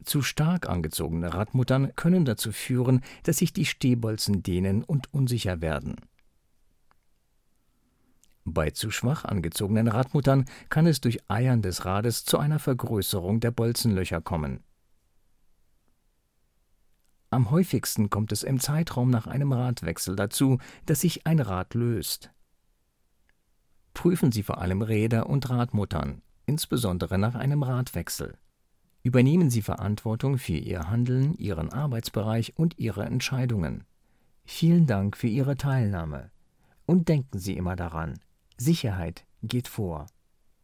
Zu stark angezogene Radmuttern können dazu führen, dass sich die Stehbolzen dehnen und unsicher werden. Bei zu schwach angezogenen Radmuttern kann es durch Eiern des Rades zu einer Vergrößerung der Bolzenlöcher kommen. Am häufigsten kommt es im Zeitraum nach einem Radwechsel dazu, dass sich ein Rad löst. Prüfen Sie vor allem Räder und Radmuttern, insbesondere nach einem Radwechsel. Übernehmen Sie Verantwortung für Ihr Handeln, Ihren Arbeitsbereich und Ihre Entscheidungen. Vielen Dank für Ihre Teilnahme. Und denken Sie immer daran: Sicherheit geht vor.